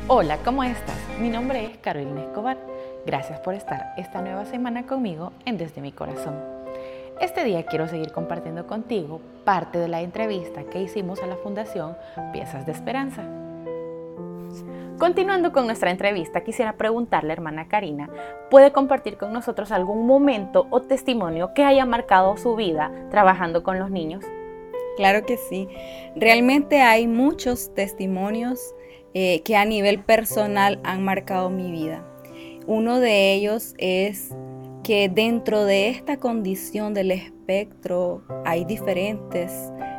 Hola, ¿cómo estás? Mi nombre es Carolina Escobar. Gracias por estar esta nueva semana conmigo en Desde mi Corazón. Este día quiero seguir compartiendo contigo parte de la entrevista que hicimos a la Fundación Piezas de Esperanza. Continuando con nuestra entrevista, quisiera preguntarle a hermana Karina, ¿puede compartir con nosotros algún momento o testimonio que haya marcado su vida trabajando con los niños? Claro que sí. Realmente hay muchos testimonios que a nivel personal han marcado mi vida. Uno de ellos es que dentro de esta condición del espectro hay diferentes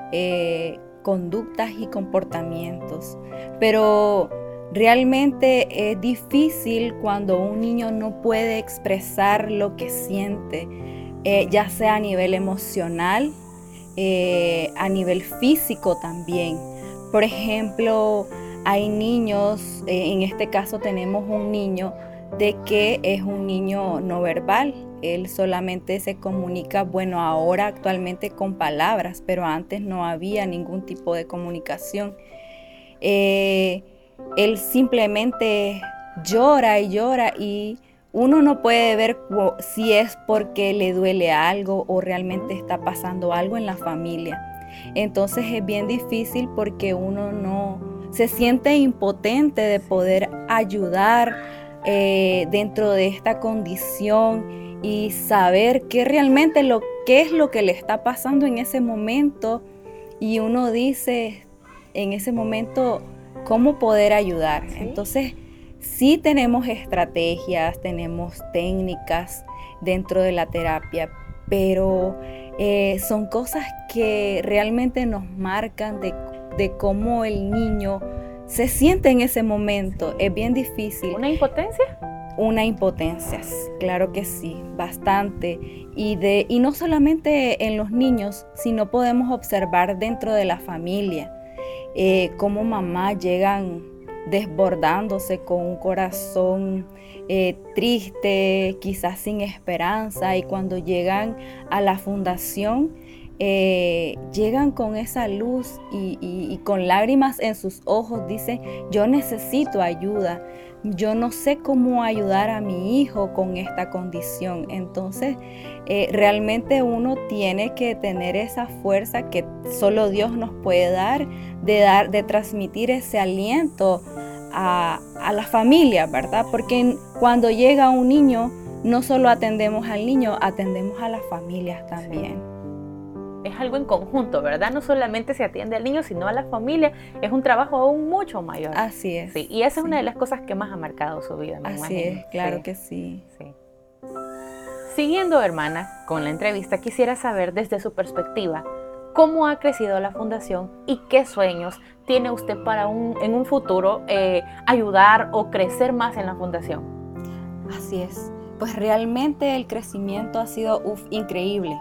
conductas y comportamientos, pero realmente es difícil cuando un niño no puede expresar lo que siente, ya sea a nivel emocional, a nivel físico también. Por ejemplo, hay niños, en este caso tenemos un niño de que es un niño no verbal. Él solamente se comunica, ahora actualmente con palabras, pero antes no había ningún tipo de comunicación. Él simplemente llora y llora y uno no puede ver si es porque le duele algo o realmente está pasando algo en la familia. Entonces es bien difícil porque uno no se siente impotente de poder ayudar dentro de esta condición y saber qué es lo que le está pasando en ese momento. Y uno dice en ese momento cómo poder ayudar. ¿Sí? Entonces, sí tenemos estrategias, tenemos técnicas dentro de la terapia, pero son cosas que realmente nos marcan de cómo el niño se siente en ese momento. Es bien difícil. ¿Una impotencia? Una impotencia, claro que sí, bastante. Y no solamente en los niños, sino podemos observar dentro de la familia. Cómo mamás llegan desbordándose con un corazón triste, quizás sin esperanza, y cuando llegan a la fundación llegan con esa luz y con lágrimas en sus ojos dicen: yo necesito ayuda, yo no sé cómo ayudar a mi hijo con esta condición. Entonces realmente uno tiene que tener esa fuerza que solo Dios nos puede dar, de transmitir ese aliento a la familia, ¿verdad? Porque cuando llega un niño, no solo atendemos al niño, atendemos a las familias también. Sí. Es algo en conjunto, ¿verdad? No solamente se atiende al niño, sino a la familia. Es un trabajo aún mucho mayor. Así es. Sí, y esa es una de las cosas que más ha marcado su vida, me Así imagino. es, claro que sí. Siguiendo, hermana, con la entrevista, quisiera saber desde su perspectiva, ¿cómo ha crecido la fundación y qué sueños tiene usted para en un futuro ayudar o crecer más en la fundación? Así es. Pues realmente el crecimiento ha sido increíble.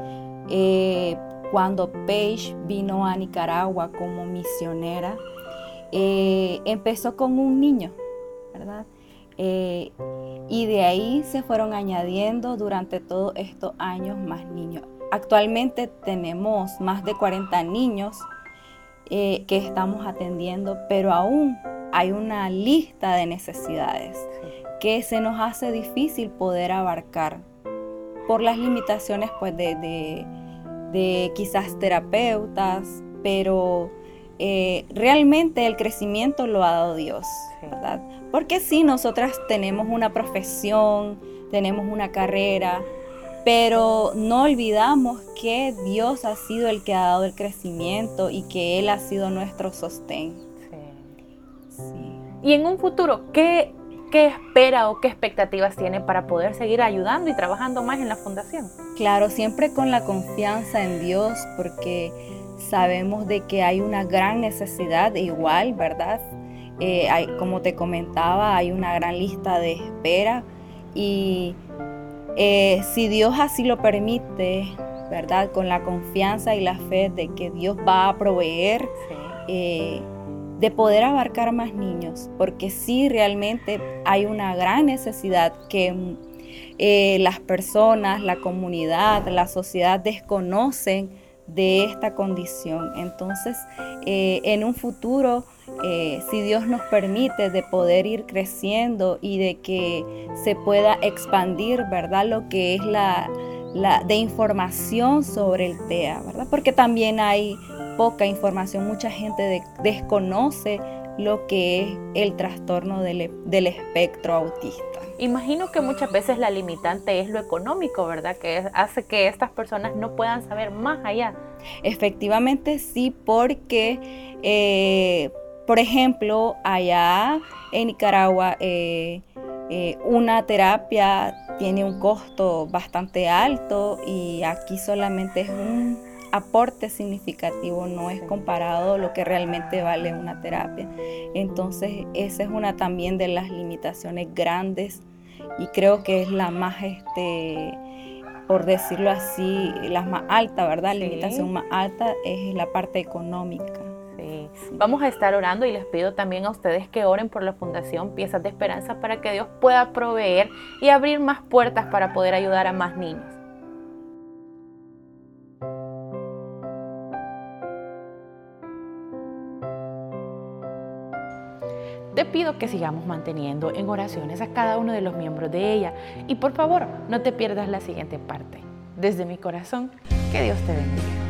Cuando Paige vino a Nicaragua como misionera, empezó con un niño, ¿verdad? Y de ahí se fueron añadiendo durante todos estos años más niños. Actualmente tenemos más de 40 niños que estamos atendiendo, pero aún hay una lista de necesidades que se nos hace difícil poder abarcar por las limitaciones pues, de quizás terapeutas, pero realmente el crecimiento lo ha dado Dios, ¿verdad? Porque sí, nosotras tenemos una profesión, tenemos una carrera, pero no olvidamos que Dios ha sido el que ha dado el crecimiento y que Él ha sido nuestro sostén. Sí. Y en un futuro, ¿qué espera o qué expectativas tiene para poder seguir ayudando y trabajando más en la fundación? Claro, siempre con la confianza en Dios, porque sabemos de que hay una gran necesidad igual, ¿verdad? Como te comentaba, hay una gran lista de espera y si Dios así lo permite, ¿verdad? Con la confianza y la fe de que Dios va a proveer, de poder abarcar más niños, porque sí realmente hay una gran necesidad que las personas, la comunidad, la sociedad desconocen de esta condición. Entonces, en un futuro si Dios nos permite de poder ir creciendo y de que se pueda expandir, ¿verdad? Lo que es de información sobre el TEA, ¿verdad? Porque también hay poca información, mucha gente desconoce lo que es el trastorno del espectro autista. Imagino que muchas veces la limitante es lo económico, ¿verdad? Que hace que estas personas no puedan saber más allá. Efectivamente sí, porque, por ejemplo, allá en Nicaragua, una terapia tiene un costo bastante alto y aquí solamente es un aporte significativo, no es comparado lo que realmente vale una terapia. Entonces, esa es una también de las limitaciones grandes y creo que es la más, por decirlo así, la más alta, ¿verdad? La limitación más alta es la parte económica. Sí. Vamos a estar orando y les pido también a ustedes que oren por la Fundación Piezas de Esperanza para que Dios pueda proveer y abrir más puertas para poder ayudar a más niños. Te pido que sigamos manteniendo en oraciones a cada uno de los miembros de ella y por favor no te pierdas la siguiente parte. Desde mi corazón, que Dios te bendiga.